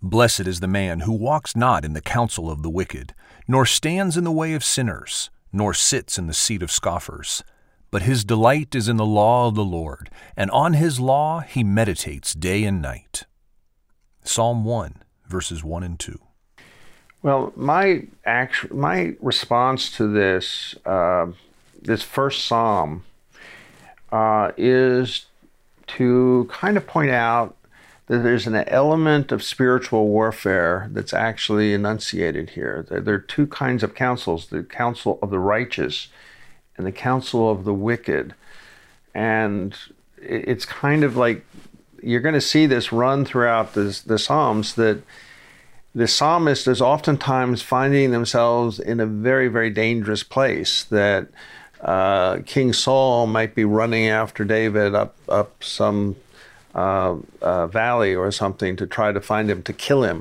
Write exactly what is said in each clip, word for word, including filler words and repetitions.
Blessed is the man who walks not in the counsel of the wicked, nor stands in the way of sinners, nor sits in the seat of scoffers. But his delight is in the law of the Lord, and on his law he meditates day and night. Psalm one, verses one and two. Well, my actu- my response to this uh, this first psalm uh, is to kind of point out that there's an element of spiritual warfare that's actually enunciated here. There, there are two kinds of counsels: the counsel of the righteous and the counsel of the wicked. And it's kind of like you're going to see this run throughout this, the Psalms, that the psalmist is oftentimes finding themselves in a very, very dangerous place, that uh, King Saul might be running after David up, up some uh, uh, valley or something to try to find him, to kill him.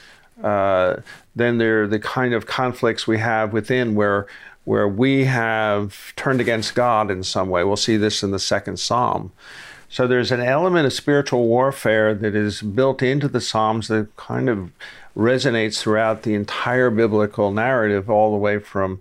Uh, then there are the kind of conflicts we have within where where we have turned against God in some way. We'll see this in the second Psalm. So there's an element of spiritual warfare that is built into the Psalms that kind of resonates throughout the entire biblical narrative, all the way from,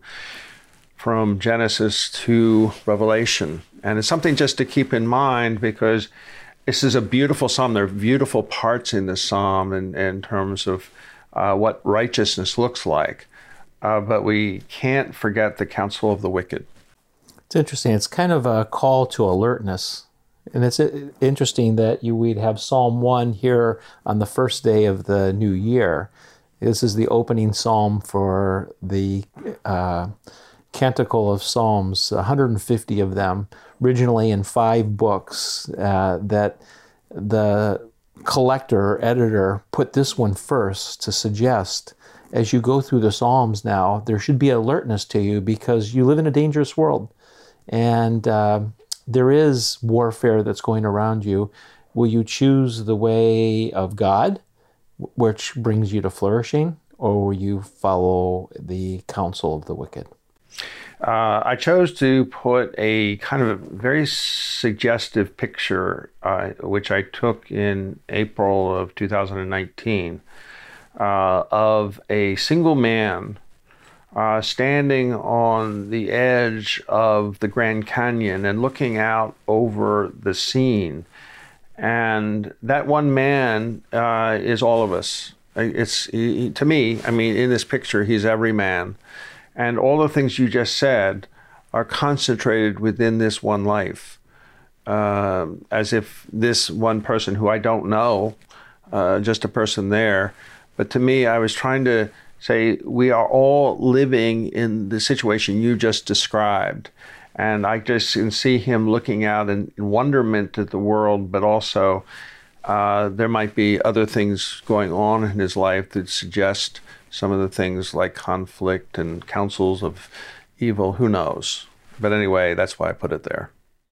from Genesis to Revelation. And it's something just to keep in mind, because this is a beautiful psalm. There are beautiful parts in the psalm in, in terms of uh, what righteousness looks like. Uh, but we can't forget the counsel of the wicked. It's interesting. It's kind of a call to alertness. And it's interesting that you we'd have Psalm one here on the first day of the new year. This is the opening psalm for the uh, Canticle of Psalms, one hundred fifty of them, originally in five books, uh, that the collector, editor, put this one first to suggest, as you go through the Psalms now, there should be alertness to you, because you live in a dangerous world. And uh, there is warfare that's going around you. Will you choose the way of God, which brings you to flourishing, or will you follow the counsel of the wicked? Uh, I chose to put a kind of a very suggestive picture, uh, which I took in April of two thousand nineteen, uh, of a single man uh, standing on the edge of the Grand Canyon and looking out over the scene. And that one man uh, is all of us. It's he, to me, I mean, in this picture, he's every man. And all the things you just said are concentrated within this one life, uh, as if this one person who I don't know, uh, just a person there. But to me, I was trying to say we are all living in the situation you just described. And I just can see him looking out in, in wonderment at the world, but also uh, there might be other things going on in his life that suggest some of the things like conflict and counsels of evil, who knows? But anyway, that's why I put it there.